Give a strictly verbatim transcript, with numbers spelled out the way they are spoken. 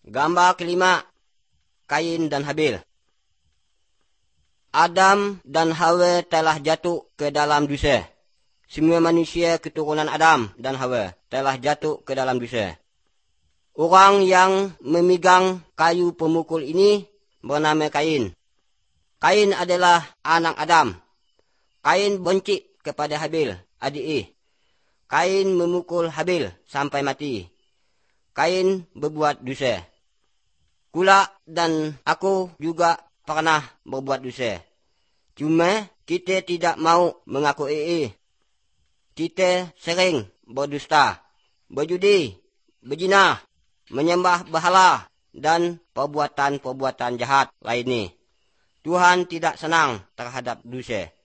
Gambar kelima, Kain dan Habil. Adam dan Hawa telah jatuh ke dalam dosa. Semua manusia keturunan Adam dan Hawa telah jatuh ke dalam dosa. Orang yang memegang kayu pemukul ini bernama Kain. Kain adalah anak Adam. Kain benci kepada Habil, adik. Kain memukul Habil sampai mati. Kain berbuat dosa. Kula dan aku juga pernah berbuat dosa. Cuma kita tidak mau mengaku ee. Kita sering berdusta, berjudi, berzina, menyembah berhala dan perbuatan-perbuatan jahat lain ni. Tuhan tidak senang terhadap dosa.